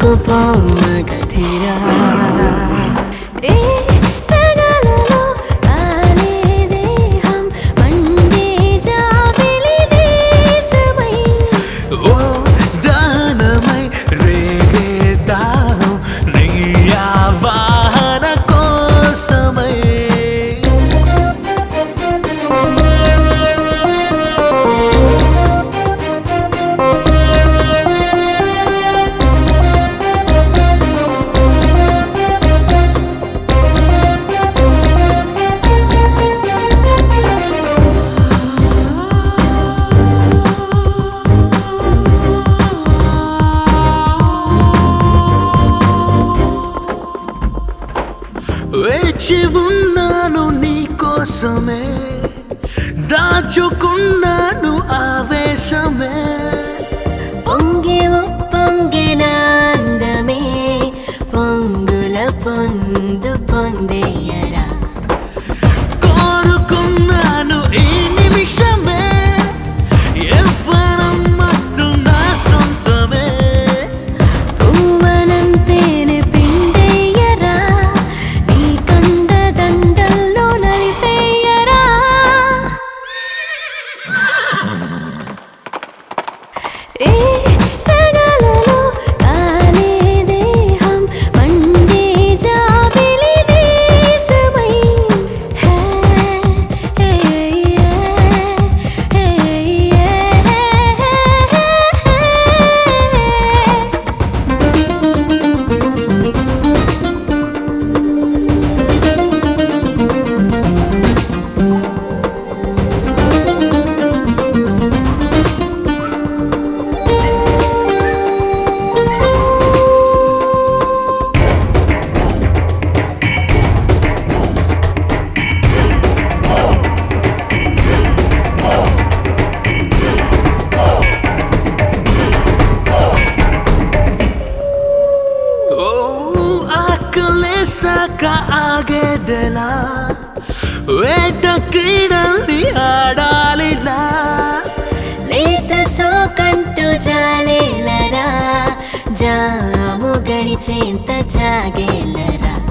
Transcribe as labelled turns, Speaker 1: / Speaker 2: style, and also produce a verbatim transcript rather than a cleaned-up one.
Speaker 1: పొమ్మగధిరా ఏ సగలలో కాలే దేహం మండే జాబిలి దేశమై
Speaker 2: ఓ దానమై రేగే దాహం నెయ్యా వాహన కోసమై వేచి ఉన్నాను నీ కోసమే దాచుకున్నాను ఆవేశమే
Speaker 1: పొంగి పొంగిన అందమే పొంగుల పొందు పొందేయరా
Speaker 2: కోరుకున్నాను ఈ నిమిషమే ఎవ్వరం మత్తు నా సొంతమే
Speaker 1: పువ్వనంతేనే పిండేయరా నీ కండ దండల్లో నలిపేయరా ఏ సగలలో కాలే దేహం మండే జాబిలి దేశమై హే హే హే
Speaker 2: ఓ ఆకలేసాక ఆగేదెలా వేట క్రీడల్ని ఆడాలిలా
Speaker 1: లేత సోకంటూ జాలేలరా జాము గడిచేంత జాగేలరా